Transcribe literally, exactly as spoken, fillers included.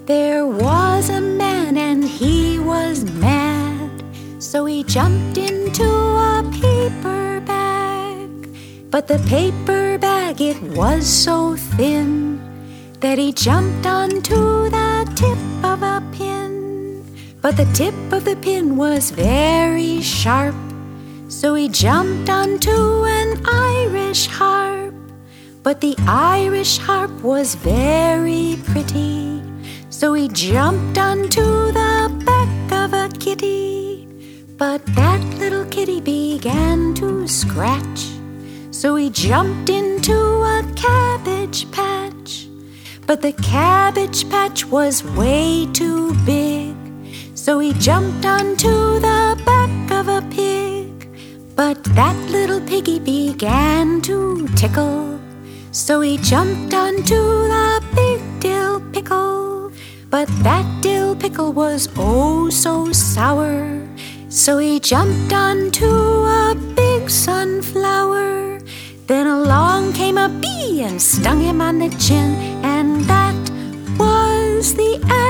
There was a man and he was mad, so he jumped into a paper bag. But the paper bag, it was so thin that he jumped onto the tip of a pin. But the tip of the pin was very sharp, so he jumped onto an Irish harp. But the Irish harp was very pretty, so he jumped onto the back of a kitty. But that little kitty began to scratch, so he jumped into a cabbage patch. But the cabbage patch was way too big, so he jumped onto the back of a pig. But that little piggy began to tickle, so he jumped onto the big dill pickle. But that dill pickle was oh so sour, so he jumped onto a big sunflower. Then along came a bee and stung him on the chin, and that was the end.